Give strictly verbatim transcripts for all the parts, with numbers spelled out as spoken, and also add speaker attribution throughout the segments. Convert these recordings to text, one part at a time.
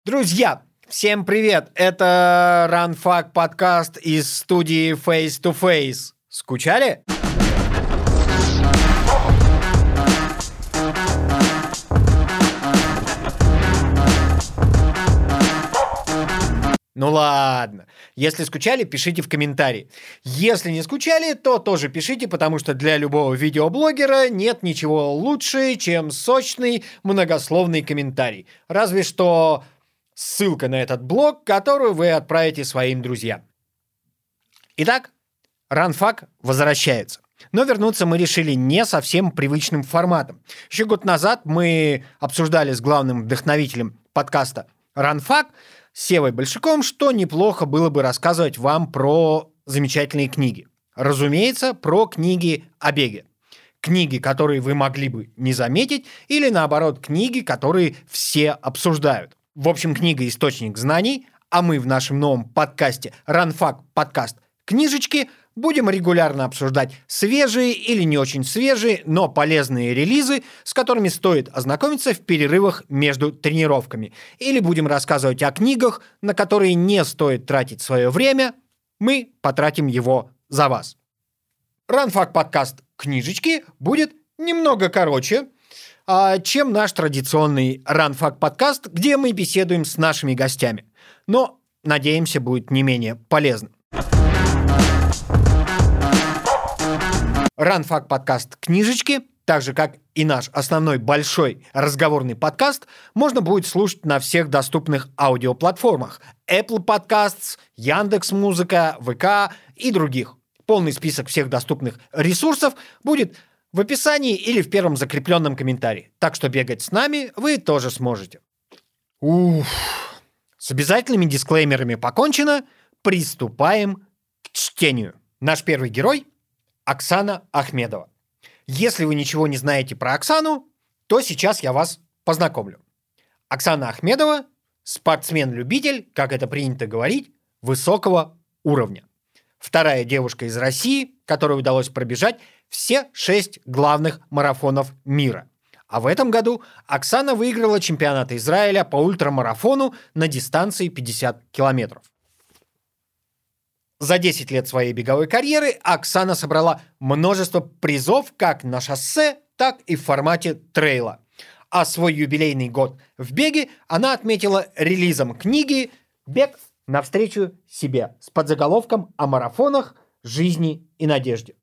Speaker 1: Друзья, всем привет! Это RunFact подкаст из студии Face to Face. Скучали? Ну ладно. Если скучали, пишите в комментарии. Если не скучали, то тоже пишите, потому что для любого видеоблогера нет ничего лучше, чем сочный многословный комментарий. Разве что ссылка на этот блог, которую вы отправите своим друзьям. Итак, RunFact возвращается. Но вернуться мы решили не совсем привычным форматом. Еще год назад мы обсуждали с главным вдохновителем подкаста RunFact, Севой Большаком, что неплохо было бы рассказывать вам про замечательные книги. Разумеется, про книги о беге. Книги, которые вы могли бы не заметить, или наоборот, книги, которые все обсуждают. В общем, книга – источник знаний, а мы в нашем новом подкасте RunFact подкаст «Книжечки» будем регулярно обсуждать свежие или не очень свежие, но полезные релизы, с которыми стоит ознакомиться в перерывах между тренировками. Или будем рассказывать о книгах, на которые не стоит тратить свое время, мы потратим его за вас. RunFact подкаст «Книжечки» будет немного короче, чем наш традиционный RunFact подкаст, где мы беседуем с нашими гостями. Но, надеемся, будет не менее полезным. RunFact подкаст «Книжечки», так же, как и наш основной большой разговорный подкаст, можно будет слушать на всех доступных аудиоплатформах: Apple Podcasts, Яндекс.Музыка, ВК и других. Полный список всех доступных ресурсов будет в описании или в первом закрепленном комментарии. Так что бегать с нами вы тоже сможете. Уф. С обязательными дисклеймерами покончено. Приступаем к чтению. Наш первый герой – Оксана Ахмедова. Если вы ничего не знаете про Оксану, то сейчас я вас познакомлю. Оксана Ахмедова – спортсмен-любитель, как это принято говорить, высокого уровня. Вторая девушка из России, которой удалось пробежать все шесть главных марафонов мира. А в этом году Оксана выиграла чемпионат Израиля по ультрамарафону на дистанции пятьдесят километров. За десять лет своей беговой карьеры Оксана собрала множество призов как на шоссе, так и в формате трейла. А свой юбилейный год в беге она отметила релизом книги «Бег навстречу себе» с подзаголовком о марафонах, жизни и надежде.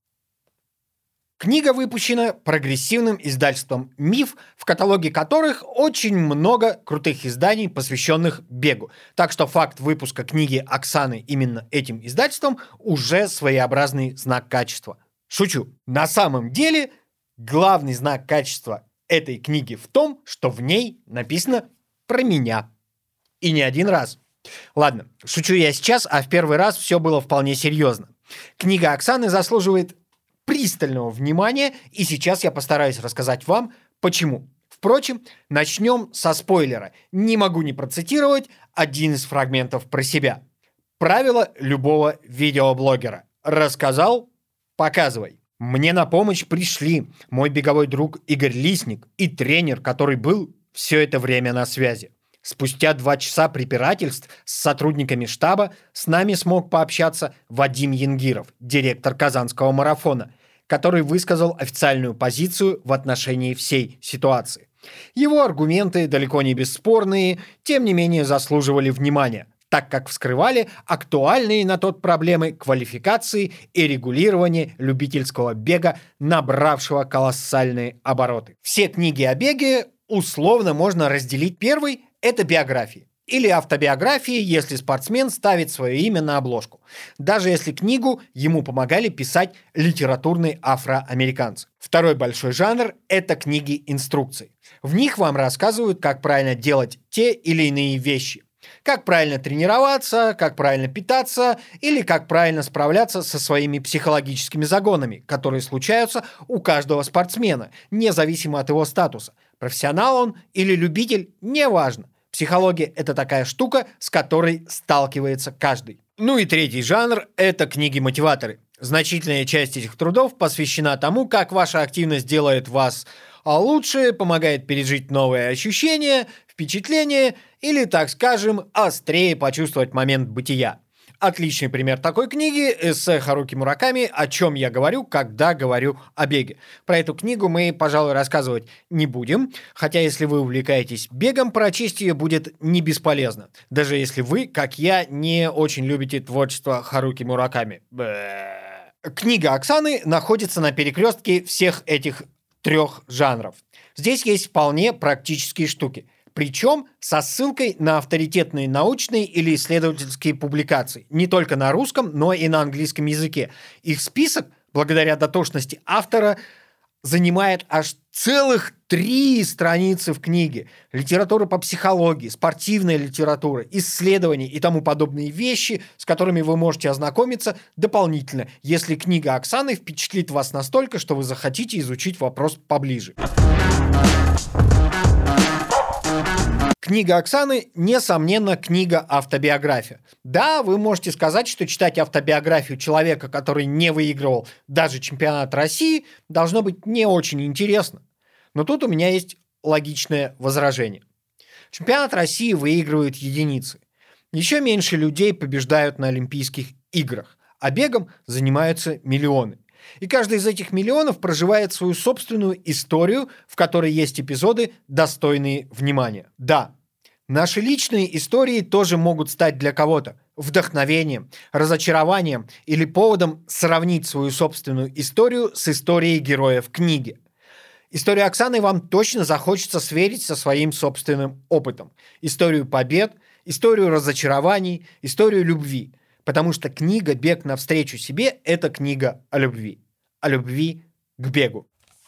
Speaker 1: Книга выпущена прогрессивным издательством «Миф», в каталоге которых очень много крутых изданий, посвященных бегу. Так что факт выпуска книги Оксаны именно этим издательством уже своеобразный знак качества. Шучу. На самом деле, главный знак качества этой книги в том, что в ней написано про меня. И не один раз. Ладно, шучу я сейчас, а в первый раз все было вполне серьезно. Книга Оксаны заслуживает пристального внимания, и сейчас я постараюсь рассказать вам, почему. Впрочем, начнем со спойлера. Не могу не процитировать один из фрагментов про себя. Правило любого видеоблогера. Рассказал – показывай. Мне на помощь пришли мой беговой друг Игорь Лисник и тренер, который был все это время на связи. Спустя два часа препирательств с сотрудниками штаба с нами смог пообщаться Вадим Янгиров, директор Казанского марафона, который высказал официальную позицию в отношении всей ситуации. Его аргументы, далеко не бесспорные, тем не менее заслуживали внимания, так как вскрывали актуальные на тот проблемы квалификации и регулирования любительского бега, набравшего колоссальные обороты. Все книги о беге условно можно разделить. Первый – это биографии. Или автобиографии, если спортсмен ставит свое имя на обложку. Даже если книгу ему помогали писать литературные афроамериканцы. Второй большой жанр – это книги-инструкций. В них вам рассказывают, как правильно делать те или иные вещи. Как правильно тренироваться, как правильно питаться или как правильно справляться со своими психологическими загонами, которые случаются у каждого спортсмена, независимо от его статуса. Профессионал он или любитель – неважно. Психология – это такая штука, с которой сталкивается каждый. Ну и третий жанр – это книги-мотиваторы. Значительная часть этих трудов посвящена тому, как ваша активность делает вас лучше, помогает пережить новые ощущения, впечатления или, так скажем, острее почувствовать момент бытия. Отличный пример такой книги – эссе Харуки Мураками «О чем я говорю, когда говорю о беге». Про эту книгу мы, пожалуй, рассказывать не будем, хотя если вы увлекаетесь бегом, прочесть ее будет не бесполезно, даже если вы, как я, не очень любите творчество Харуки Мураками. Бэ. Книга Оксаны находится на перекрестке всех этих трех жанров. Здесь есть вполне практические штуки. Причем со ссылкой на авторитетные научные или исследовательские публикации. Не только на русском, но и на английском языке. Их список, благодаря дотошности автора, занимает аж целых три страницы в книге. Литература по психологии, спортивная литература, исследования и тому подобные вещи, с которыми вы можете ознакомиться дополнительно, если книга Оксаны впечатлит вас настолько, что вы захотите изучить вопрос поближе. Книга Оксаны, несомненно, книга-автобиография. Да, вы можете сказать, что читать автобиографию человека, который не выигрывал даже чемпионат России, должно быть не очень интересно. Но тут у меня есть логичное возражение. Чемпионат России выигрывают единицы. Еще меньше людей побеждают на Олимпийских играх, а бегом занимаются миллионы. И каждый из этих миллионов проживает свою собственную историю, в которой есть эпизоды, достойные внимания. Да, наши личные истории тоже могут стать для кого-то вдохновением, разочарованием или поводом сравнить свою собственную историю с историей героев книги. Историю Оксаны вам точно захочется сверить со своим собственным опытом. Историю побед, историю разочарований, историю любви. Потому что книга «Бег навстречу себе» – это книга о любви. О любви к бегу.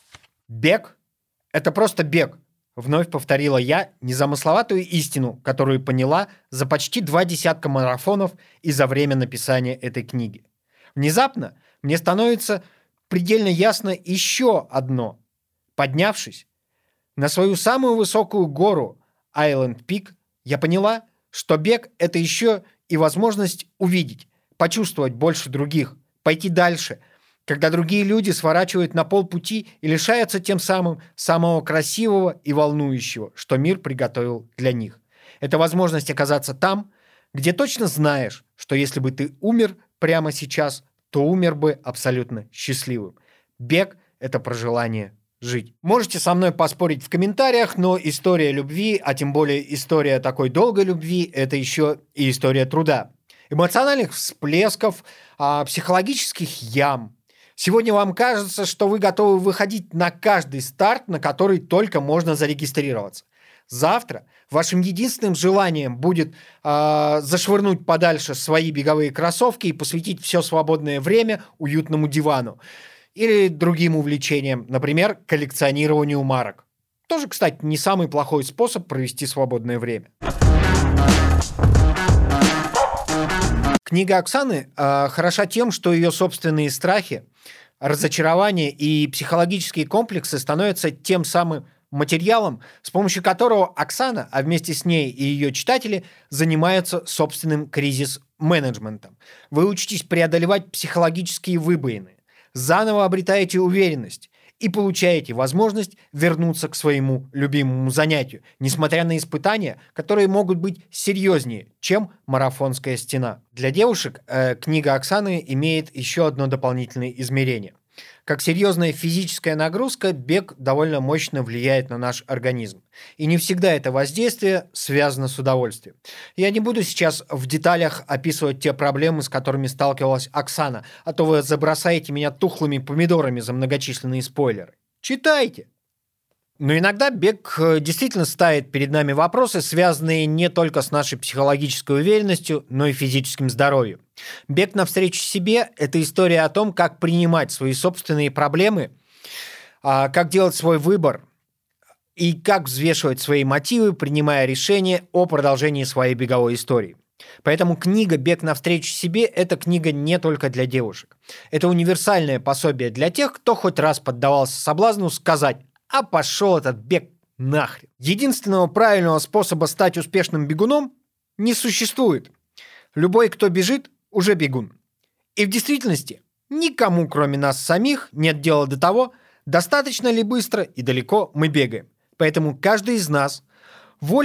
Speaker 1: Бег – это просто бег. Вновь повторила я незамысловатую истину, которую поняла за почти два десятка марафонов и за время написания этой книги. Внезапно мне становится предельно ясно еще одно. Поднявшись на свою самую высокую гору Айленд Пик, я поняла, что бег – это еще и возможность увидеть, почувствовать больше других, пойти дальше, когда другие люди сворачивают на полпути и лишаются тем самым самого красивого и волнующего, что мир приготовил для них. Это возможность оказаться там, где точно знаешь, что если бы ты умер прямо сейчас, то умер бы абсолютно счастливым. Бег – это про желание жить. Можете со мной поспорить в комментариях, но история любви, а тем более история такой долгой любви, это еще и история труда. Эмоциональных всплесков, психологических ям. Сегодня вам кажется, что вы готовы выходить на каждый старт, на который только можно зарегистрироваться. Завтра вашим единственным желанием будет э, зашвырнуть подальше свои беговые кроссовки и посвятить все свободное время уютному дивану. Или другим увлечениям, например, коллекционированию марок. Тоже, кстати, не самый плохой способ провести свободное время. Книга Оксаны э, хороша тем, что ее собственные страхи, разочарования и психологические комплексы становятся тем самым материалом, с помощью которого Оксана, а вместе с ней и ее читатели, занимаются собственным кризис-менеджментом. Вы учитесь преодолевать психологические выбоины, заново обретаете уверенность и получаете возможность вернуться к своему любимому занятию, несмотря на испытания, которые могут быть серьезнее, чем марафонская стена. Для девушек э, книга Оксаны имеет еще одно дополнительное измерение. Как серьезная физическая нагрузка, бег довольно мощно влияет на наш организм. И не всегда это воздействие связано с удовольствием. Я не буду сейчас в деталях описывать те проблемы, с которыми сталкивалась Оксана, а то вы забросаете меня тухлыми помидорами за многочисленные спойлеры. Читайте! Но иногда бег действительно ставит перед нами вопросы, связанные не только с нашей психологической уверенностью, но и физическим здоровьем. Бег навстречу себе – это история о том, как принимать свои собственные проблемы, как делать свой выбор и как взвешивать свои мотивы, принимая решение о продолжении своей беговой истории. Поэтому книга «Бег навстречу себе» – это книга не только для девушек. Это универсальное пособие для тех, кто хоть раз поддавался соблазну сказать: «А пошел этот бег нахрен». Единственного правильного способа стать успешным бегуном не существует. Любой, кто бежит, уже бегун. И в действительности никому, кроме нас самих, нет дела до того, достаточно ли быстро и далеко мы бегаем. Поэтому каждый из нас волен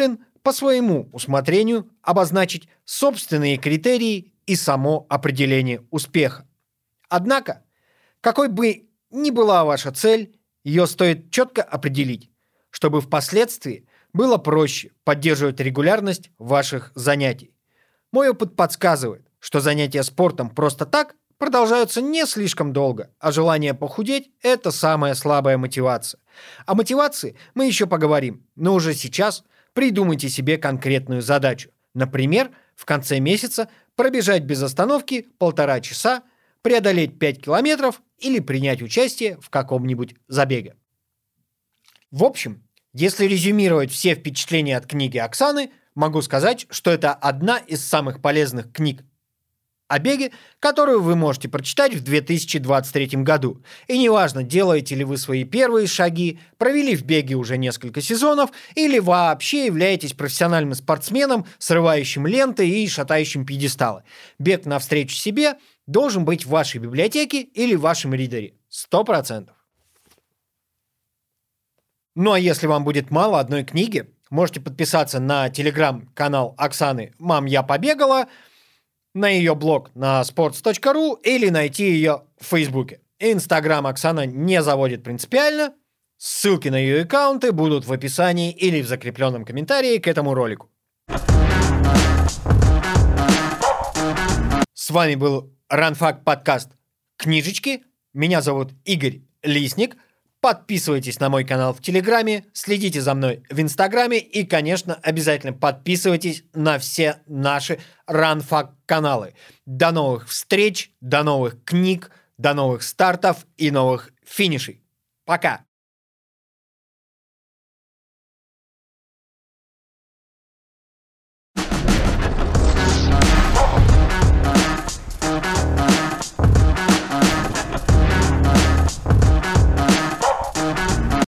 Speaker 1: по своему усмотрению обозначить собственные критерии и само определение успеха. Однако, какой бы ни была ваша цель, ее стоит четко определить, чтобы впоследствии было проще поддерживать регулярность ваших занятий. Мой опыт подсказывает, что занятия спортом просто так продолжаются не слишком долго, а желание похудеть – это самая слабая мотивация. О мотивации мы еще поговорим, но уже сейчас придумайте себе конкретную задачу. Например, в конце месяца пробежать без остановки полтора часа, преодолеть пять километров или принять участие в каком-нибудь забеге. В общем, если резюмировать все впечатления от книги Оксаны, могу сказать, что это одна из самых полезных книг о беге, которую вы можете прочитать в две тысячи двадцать третьем году. И неважно, делаете ли вы свои первые шаги, провели в беге уже несколько сезонов, или вообще являетесь профессиональным спортсменом, срывающим ленты и шатающим пьедесталы. Бег навстречу себе должен быть в вашей библиотеке или в вашем ридере. Сто процентов. Ну а если вам будет мало одной книги, можете подписаться на телеграм-канал Оксаны «Мам, я побегала», на ее блог на sports точка ru или найти ее в Фейсбуке. Инстаграм Оксана не заводит принципиально. Ссылки на ее аккаунты будут в описании или в закрепленном комментарии к этому ролику. С вами был Ранфак подкаст «Книжечки». Меня зовут Игорь Лисник. Подписывайтесь на мой канал в Телеграме, следите за мной в Инстаграме и, конечно, обязательно подписывайтесь на все наши Ранфак каналы. До новых встреч, до новых книг, до новых стартов и новых финишей. Пока!